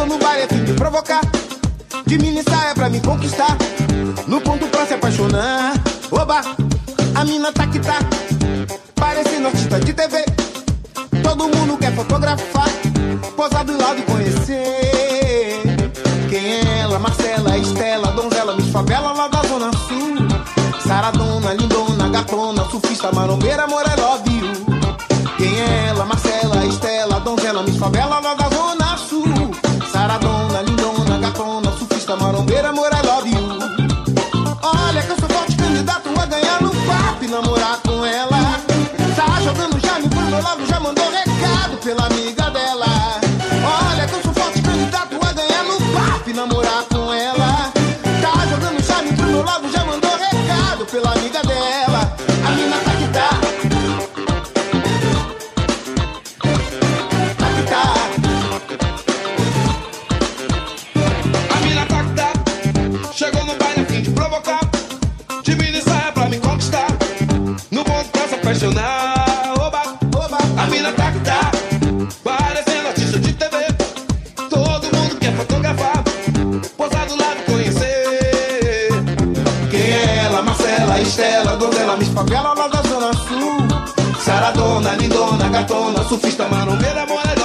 Chegou no bar e a fim de provocar, de mini saia pra me conquistar, no ponto pra se apaixonar. Oba, a mina tá que tá, parecendo artista de TV. Todo mundo quer fotografar, posar do lado e conhecer. Quem é ela? Marcela, Estela, donzela, Miss Favela lá da Zona Sul. Saradona, lindona, gatona, surfista, marombeira, more love you. Quem é ela? Marcela, Estela, donzela, Miss Favela lá da Zona Sul. Saradona, lindona, gatona, surfista, marombeira, more love you. Olha que eu sou forte candidato a ganhar no papo e namorar com ela. Tá jogando já, me pro meu lado, já mandou recado pela amiga dela. Olha que eu sou forte candidato a ganhar no papo e namorar com ela. Tá jogando já, me pro meu lado, já mandou recado pela amiga dela. A mina tá que tá, tá que tá. A mina tá que tá, chegou no baile a fim de provocar, de mini saia pra me conquistar, no ponto pra se apaixonar. Oba, oba, a mina tá que tá, parecendo artista de TV. Todo mundo quer fotografar, posar do lado e conhecer. Quem é ela? Marcela, Estela, donzela, Miss Favela lá da Zona Sul. Saradona, lindona, gatona, surfista, marombeira, more